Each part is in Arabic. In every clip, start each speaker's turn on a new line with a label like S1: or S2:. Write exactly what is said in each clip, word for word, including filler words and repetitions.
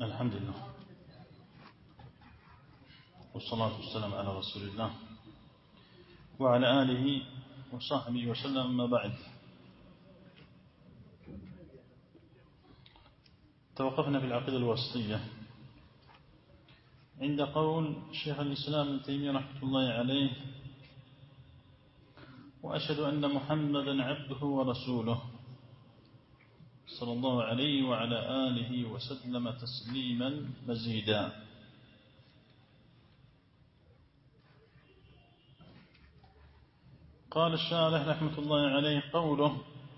S1: الحمد لله والصلاة والسلام على رسول الله وعلى آله وصحبه وسلم. أما بعد، توقفنا في العقيدة الوسطية عند قول شيخ الإسلام ابن تيمية رحمة الله عليه: وأشهد أن محمدا عبده ورسوله صلى الله عليه وعلى آله وسلم تسليما مزيدا. قال الشارح رحمة الله عليه: قوله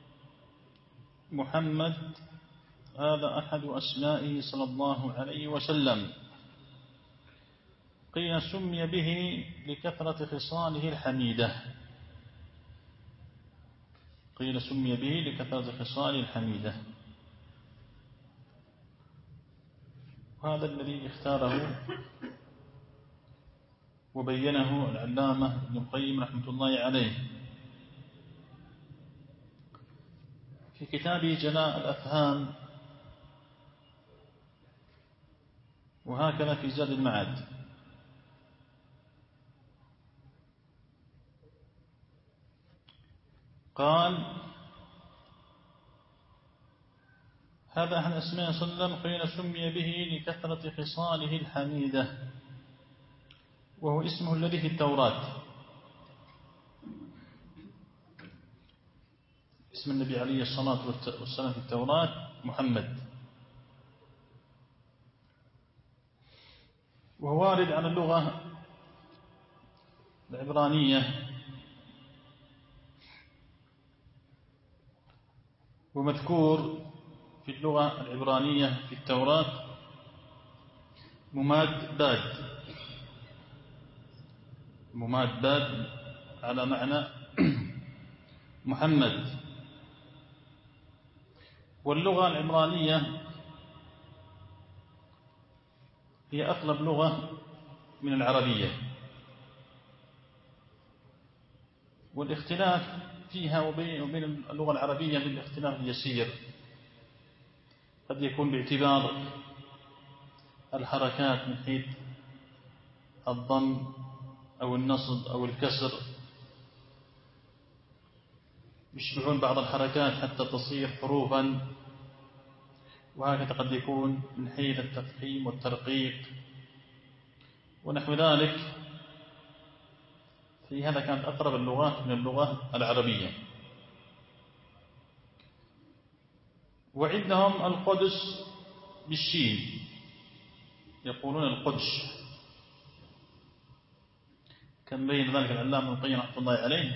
S1: محمد هذا أحد أسمائه صلى الله عليه وسلم، قيل سمي به لكثرة خصاله الحميدة قيل سمي به لكثرة خصاله الحميدة وهذا الذي اختاره وبينه العلامة ابن القيم رحمة الله عليه في كتابه جلاء الأفهام، وهكذا في زاد المعاد. قال: هذا أحد أسماء صلى الله عليه وسلم قيل سمي به لكثرة خصاله الحميدة، وهو اسمه الذي في التوراة. اسم النبي عليه الصلاة والسلام في التوراة محمد، وهو وارد على اللغة العبرانية ومذكور في اللغة العبرانية في التوراة مماد باد مماد باد على معنى محمد. واللغة العبرانية هي أقرب لغة من العربية، والاختلاف فيها وبين اللغة العربية بالاختلاف اليسير، قد يكون باعتبار الحركات من حيث الضم أو النصب أو الكسر، يشبهون بعض الحركات حتى تصير حروفا، وهكذا قد يكون من حيث التفخيم والترقيق ونحو ذلك. في هذا كانت أقرب اللغات من اللغة العربية. وعندهم القدس بالشين، يقولون القدش، كان بين ذلك العلامة ابن القيم رحمة الله عليه.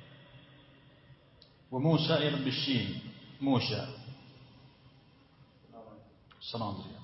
S1: وموسى أيضا بالشين، موسى. السلام عليكم.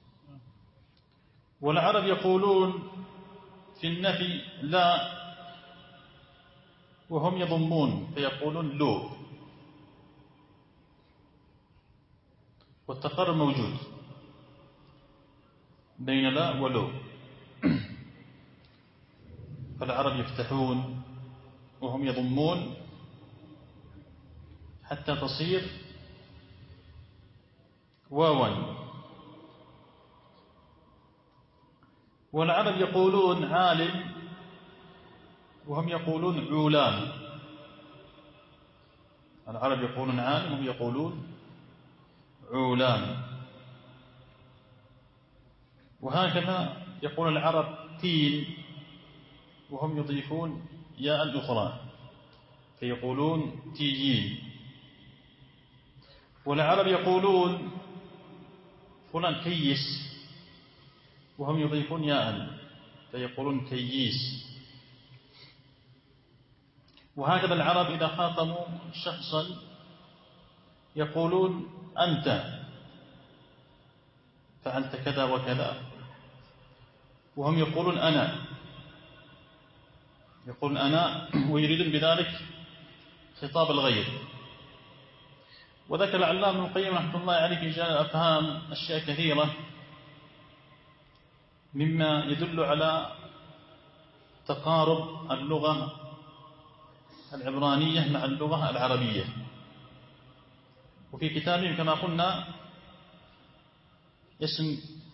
S1: والعرب يقولون في النفي لا، وهم يضمون فيقولون لو، والتقارب موجود بين لا ولو. فالعرب يفتحون وهم يضمون حتى تصير واوا. والعرب يقولون عالم وهم يقولون عولان. العرب يقولون عالم وهم يقولون عولان. وهكذا يقول العرب تين وهم يضيفون ياء الأخرى فيقولون تيين. والعرب يقولون فلان كيس وهم يضيفون ياء فيقولون كييس. وهكذا العرب إذا خاطبوا شخصا يقولون أنت فعلت كذا وكذا، وهم يقولون أنا يقولون أنا ويريدون بذلك خطاب الغير. وذكر العلامة ابن القيم رحمة الله عليه في جلاء الأفهام أشياء كثيرة مما يدل على تقارب اللغة العبرانية مع اللغة العربية. وفي كتابهم كما قلنا اسم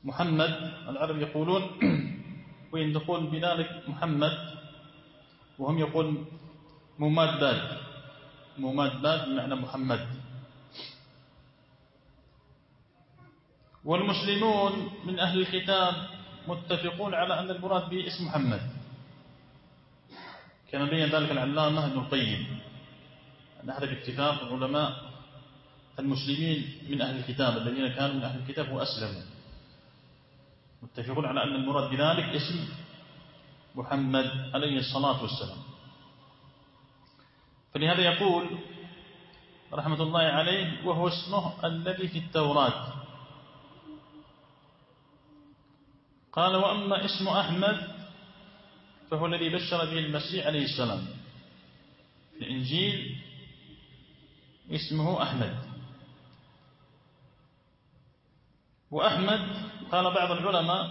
S1: محمد العرب يقولون وإن تقول بذلك محمد وهم يقول مماد باد، مماد باد بمعنى محمد. والمسلمون من أهل الكتاب متفقون على أن المراد به اسم محمد، كما بين ذلك العلامة ابن القيم أن هذا باتفاق العلماء المسلمين من أهل الكتاب الذين كانوا من أهل الكتاب وأسلموا، متفقون على أن المراد بذلك اسم محمد عليه الصلاة والسلام. فلهذا يقول رحمة الله عليه وهو اسمه الذي في التوراة. قال وأما اسم أحمد فهو الذي بشر به المسيح عليه السلام، في الإنجيل اسمه أحمد. وأحمد قال بعض العلماء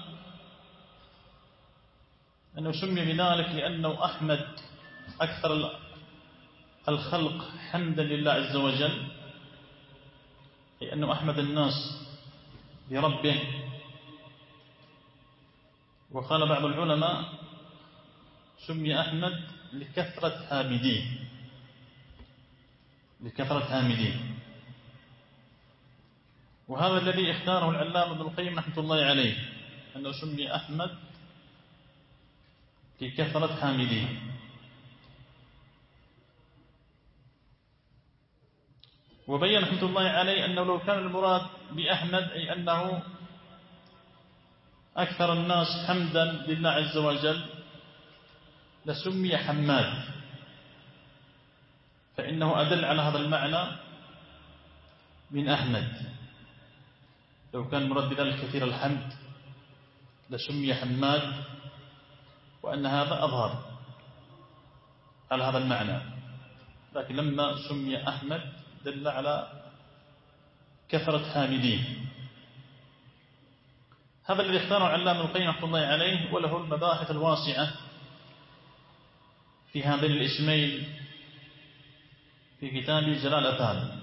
S1: أنه سمي بذلك لأنه أحمد أكثر الخلق حمدا لله عز وجل، لأنه أحمد الناس بربه. وقال بعض العلماء سمي أحمد لكثرة حامديه، لكثرة حامديه. وهذا الذي اختاره العلامة ابن القيم رحمة الله عليه، أنه سمي أحمد لكثرة حامديه. وبين رحمة الله عليه أنه لو كان المراد بأحمد أي أنه أكثر الناس حمدا لله عز وجل لسمي حماد، فإنه أدل على هذا المعنى من أحمد. لو كان المراد بذلك كثير الحمد لسمي حماد، وأن هذا أظهر على هذا المعنى. لكن لما سمي أحمد دل على كثرة حامديه. هذا الذي اختاره علامة ابن القيم رحمة الله عليه، وله المباحث الواسعة في هذين الاسمين في كتاب جلال أفهام.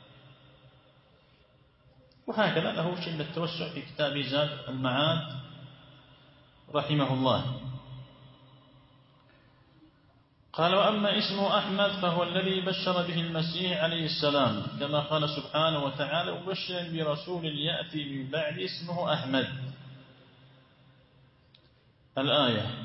S1: وهكذا له شيء من التوسع في كتاب زاد المعاد رحمه الله. قال وأما اسم أحمد فهو الذي بشر به المسيح عليه السلام، كما قال سبحانه وتعالى وبشر برسول يأتي من بعد اسمه أحمد الآية.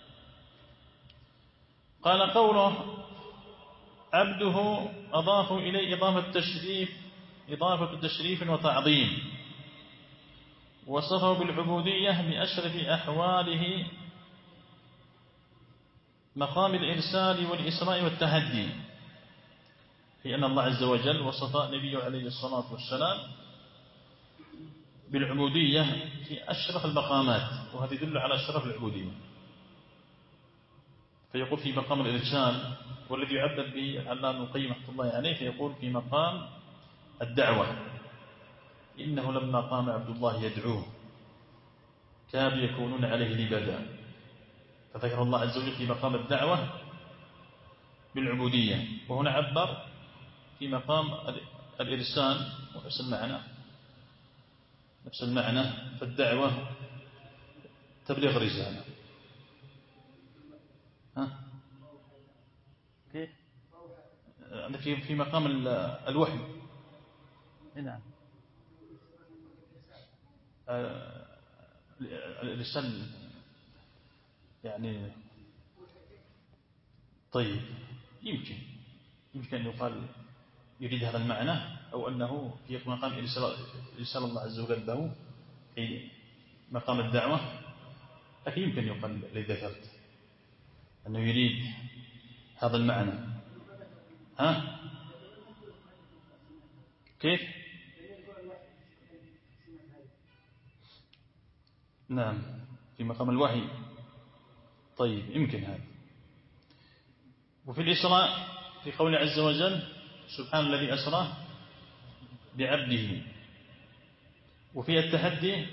S1: قال قوله عبده أضاف إليه إضافة تشريف، إضافة تشريف وتعظيم، وصفه بالعبودية بأشرف أحواله مقام الإرسال والإسراء والتهدي، في أن الله عز وجل وصف نبيه عليه الصلاة والسلام بالعبودية في أشرف المقامات، وهذا يدل على شرف العبودية. فيقول في مقام الإرسال والذي يعبر به العلامة ابن القيم رحمة الله عليه، فيقول في مقام الدعوة إنه لما قام عبد الله يدعوه كادوا يكونون عليه لبدا، فذكر الله عز وجل في مقام الدعوة بالعبودية، وهنا عبر في مقام الإرسال ونفس المعنى، نفس المعنى. فالدعوة تبليغ الرسالة. ها كيف في في مقام الوحي. نعم الإرسال يعني. طيب يمكن يمكن أن يقال يريد هذا المعنى، أو أنه في مقام إرسال الله عز وجل له في مقام الدعوة، لكن يمكن يقال الذي ذكرت أنه يريد هذا المعنى. ها كيف؟ نعم في مقام الوحي. طيب يمكن هذا. وفي الإسراء في قول عز وجل سبحان الذي أسرى بعبده. وفي التحدي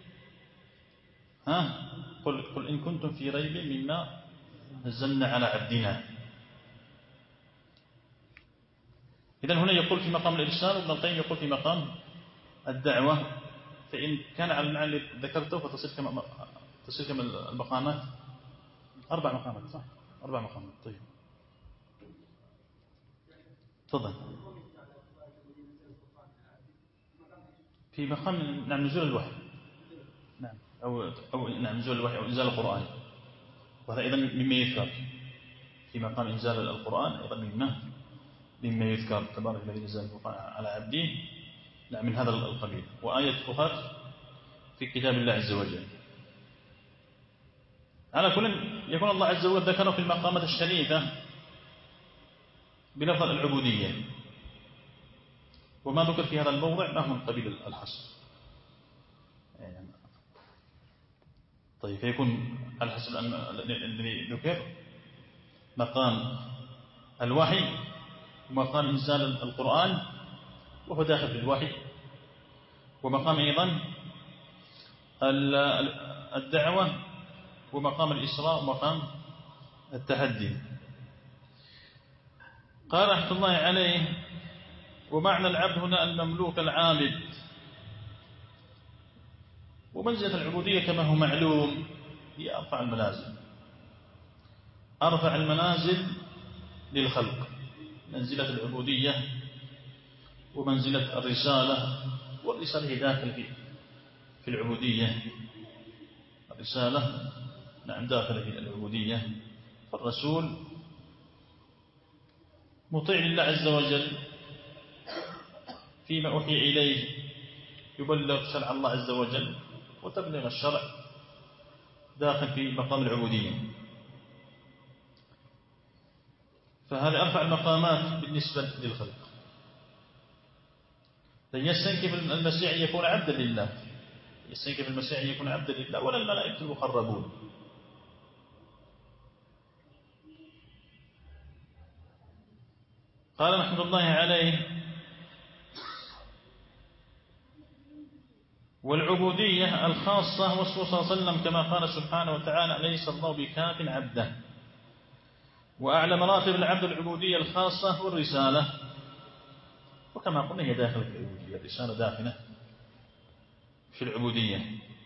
S1: ها قل, قل إن كنتم في ريب مما نزلنا على عبدنا. إذن هنا يقول في مقام الإرسال، وابن القيم يقول في مقام الدعوة فإن كان على المعنى اللي ذكرته فتصير كما تصير كما المقامات أربع مقامات صح؟ أربع مقامات. طيب تفضل. في مقام نعم نزول الوحي، نعم أو أو نعم نزول الوحي أو إنزال القرآن، وهذا أيضا مما يذكر في مقام إنزال القرآن، أيضا مما مما يذكر تبارك الذي نزل القرآن على عبده، نعم من هذا القبيل. وآية أخرى في كتاب الله عز وجل. على كل يكون الله عز وجل ذكره في المقامات الشريفة بلفظ العبودية، وما ذكر في هذا الموضع ما هو من قبيل الحصر. طيب فيكون على حسب الذي ذكر مقام الوحي ومقام إنزال القرآن وهو داخل في الوحي، ومقام أيضا الدعوة، ومقام الإسراء، ومقام التحدي. قال رحمة الله عليه: ومعنى العبد هنا المملوك العابد. ومنزلة العبودية كما هو معلوم هي أرفع المنازل، أرفع المنازل للخلق، منزلة العبودية ومنزلة الرسالة. والرسالة هي داخل في في العبودية، الرسالة نعم داخل في العبودية. فالرسول مطيع لله عز وجل فيما أوحي إليه، يبلغ شرع الله عز وجل، وتبلغ الشرع داخل في مقام العبودية. فهذا أرفع المقامات بالنسبة للخلق. لن يستنكف المسيح أن يكون عبدا لله، يستنكف المسيح أن يكون عبدا لله ولا الملائكة المقربون. قال رحمة الله عليه: والعبودية الخاصة والرسول صلى الله عليه وسلم كما قال سبحانه وتعالى: أليس الله بكاف عبده. وأعلى مراتب العبد العبودية الخاصة والرسالة، وكما قلنا هي داخل في العبودية، الرسالة داخلة في العبودية.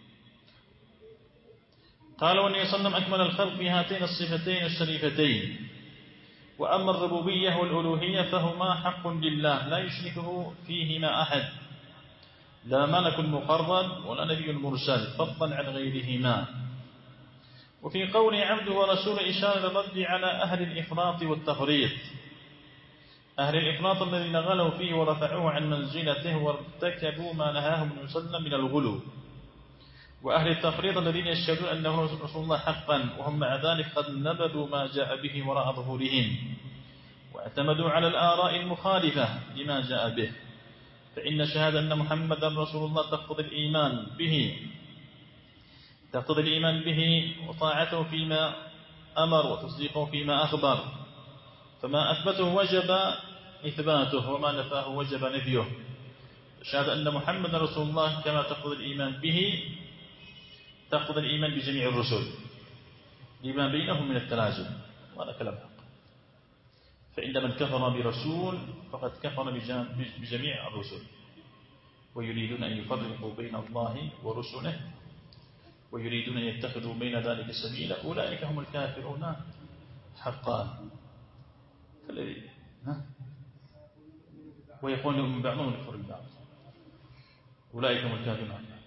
S1: قال: والنبي صلى الله عليه وسلم أكمل الخلق بهاتين الصفتين الشريفتين. وأما الربوبية والألوهية فهما حق لله لا يشركه فيهما أحد، لا ملك مقرب ولا نبي مرسل، فضلا عن غيرهما. وفي قول عبده ورسوله إشارة للرد على أهل الإفراط والتفريط، أهل الإفراط الذين غلوا فيه ورفعوه عن منزلته وارتكبوا ما نهاهم النبي صلى الله عليه وسلم من الغلو، وأهل التفريط الذين يشهدون أنه رسول الله حقا وهم مع ذلك قد نبذوا ما جاء به وراء ظهورهم واعتمدوا على الآراء المخالفة لما جاء به. فإن شهادة أن محمدا رسول الله تقتضي الإيمان به تقتضي الإيمان به وطاعته فيما أمر وتصديقه فيما أخبر، فما أثبته وجب إثباته وما نفاه وجب نفيه. شهادة أن محمدا رسول الله كما تقتضي الإيمان به تقتضي الإيمان بجميع الرسل لما بينهم من التلازم، وهذا كلام حق. فإن من كفر برسول فقد كفر بجميع الرسل، ويريدون أن يفرقوا بين الله ورسله ويريدون أن يتخذوا بين ذلك سبيلا، أولئك هم الكافرون حقا. فالذي ها ويقول من بعضهم يكفر بالبعض، أولئك هم الكافرون حقا.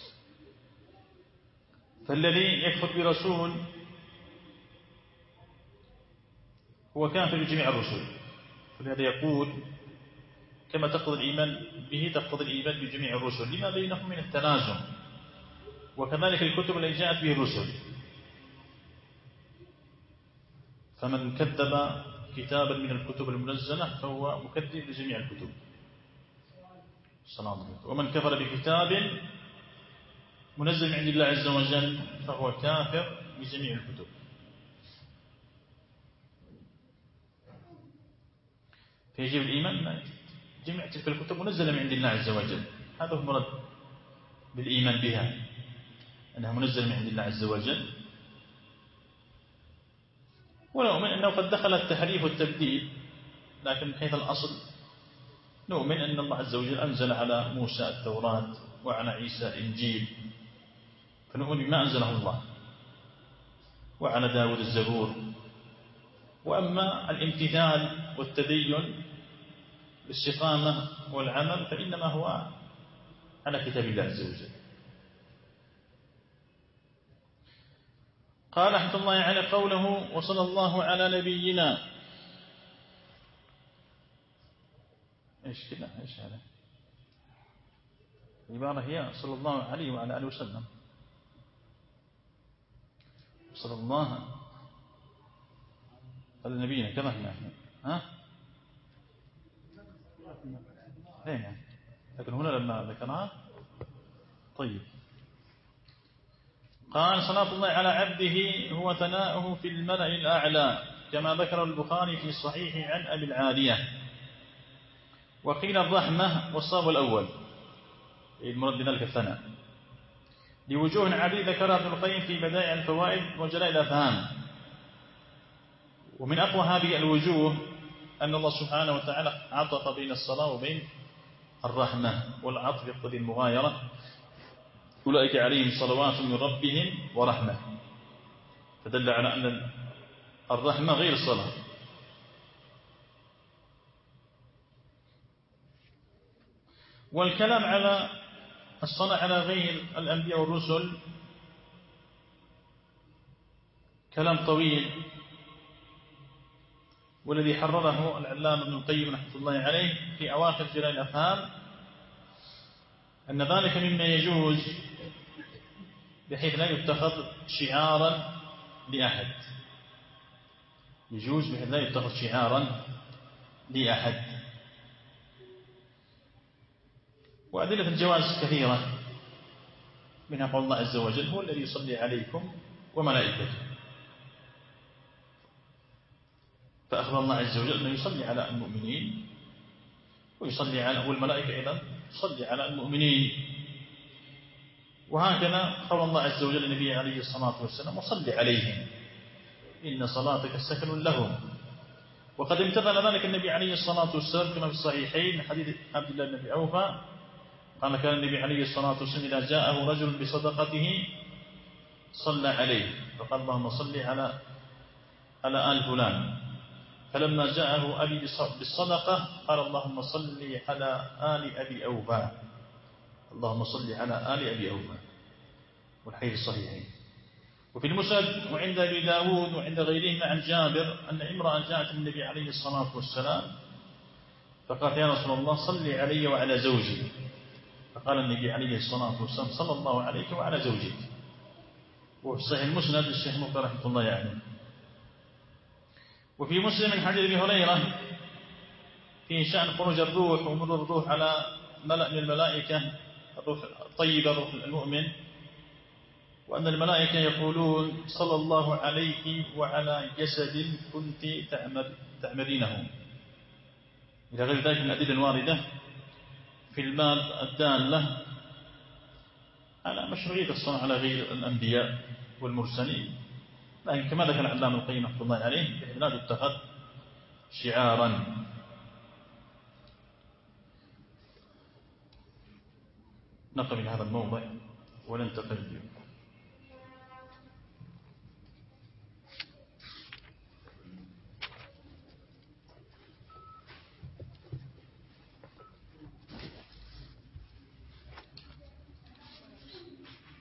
S1: فالذي يكفر برسول هو كافر بجميع الرسل، فلهذا يقول كما تقتضي الإيمان به تقتضي الإيمان بجميع الرسل لما بينهم من التلازم، وكذلك الكتب التي جاءت به الرسل. فمن كذب كتابا من الكتب المنزلة فهو مكذب لجميع الكتب. ومن كفر بكتاب منزل من عند الله عز وجل فهو كافر بجميع الكتب. فيجب الإيمان جميع تلك الكتب منزلة من عند الله عز وجل، هذا هو المراد بالإيمان بها، أنها منزلة من عند الله عز وجل. ونؤمن أنه قد دخل التحريف والتبديل، لكن من حيث الأصل نؤمن أن الله عز وجل أنزل على موسى التوراة وعلى عيسى الإنجيل فنؤمن بما أنزله الله، وعلى داود الزبور. وأما الامتثال والتدين بالاستقامة والعمل فإنما هو على كتاب الله عز وجل. قال رحمة الله على قوله وصلى الله على نبينا، إيش كده إيش هذا العبارة؟ هي صلى الله عليه وعلى آله وسلم، صلى الله على نبينا كما هنا. ها هنا، لكن هنا لما ذكرها. طيب، قال صلاة الله على عبده هو ثناؤه في الملأ الأعلى كما ذكر البخاري في صحيح عن أبي العالية. وقيل الرحمة والصواب الأول المراد بذلك الثناء، لوجوه عديدة ذكرها ابن القيم في بدائع الفوائد وجلاء الأفهام. ومن أقوى هذه الوجوه أن الله سبحانه وتعالى عطف بين الصلاة وبين الرحمة، والعطف يقتضي المغايرة. أولئك عليهم صلوات من ربهم ورحمة، فدل على أن الرحمة غير الصلاة. والكلام على الصلاة على غير الأنبياء والرسل كلام طويل، والذي حرره العلامة ابن القيم رحمة الله عليه في أواخر جلاء الأفهام أن ذلك مما يجوز بحيث لا يتخذ شعارا لأحد، يجوز بحيث لا يتخذ شعارا لأحد. وأدلة الجواز كثيرة، منها قول الله عز وجل هو الذي يصلي عليكم وملائكته، فأخبر الله عز وجل أنه يصلي على المؤمنين ويصلي على والملائكة أيضا تصلي على المؤمنين. وهكذا قول الله عز وجل النبي عليه الصلاة والسلام وصلي عليهم إن صلاتك سكن لهم. وقد امتثل ذلك النبي عليه الصلاة والسلام كما في الصحيحين حديث عبد الله بن أبي أوفى قال كان النبي عليه الصلاة والسلام إذا جاءه رجل بصدقته صلى عليه فقال اللهم صل على على آل فلان، فلما جاءه أبي بالصدقة قال اللهم صل على آل أبي أوفى، اللهم صل على آل أبي أوفى، والحديث الصحيحين. وفي المسند وعند أبي داود وعند غيرهما عن جابر أن امرأة جاءت النبي عليه الصلاة والسلام فقالت يا رسول الله صل علي وعلى زوجي، فقال النبي عليه الصلاة والسلام صلى الله عليك وعلى زوجك. وفي صحيح المسند للشيخ مقبل رحمة الله عليه. وفي مسلم من حديث أبي هريرة في شأن خروج الروح ومرور الروح على ملأ من الملائكة، الروح الطيبة الروح المؤمن، وأن الملائكة يقولون صلى الله عليك وعلى جسد كنت تعملينه، إلى غير ذلك من الأدلة الواردة في الباب الدالة على مشروعية الصلاة على غير الأنبياء والمرسلين. لكن كما ذكر العلامة القيم رحمة الله عليه بحيث لا تتخذ شعارا. نقف من هذا الموضع وننتقل